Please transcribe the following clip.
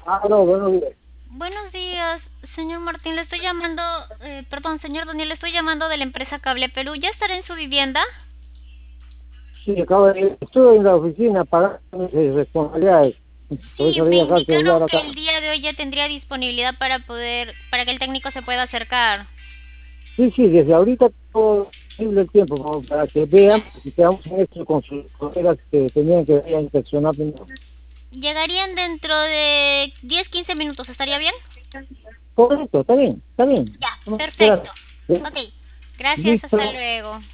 No, buenos días. Buenos días, señor Martín, le estoy llamando, perdón, señor Daniel, le estoy llamando de la empresa Cable Perú. ¿Ya estará en su vivienda? Sí, estuve en la oficina pagando mis responsabilidades. Por Sí, eso me había dejado el indicaron celular que acá. el día de hoy ya tendría disponibilidad para que el técnico se pueda acercar. Sí, sí, desde ahorita todo el tiempo como para que vean si quedamos en esto con sus colegas que tenían que ir a inspeccionar primero. Llegarían dentro de 10, 15 minutos, ¿estaría bien? Correcto, está bien, está bien. Ya, Vamos a esperar. perfecto. Ok, gracias, hasta Listo. luego.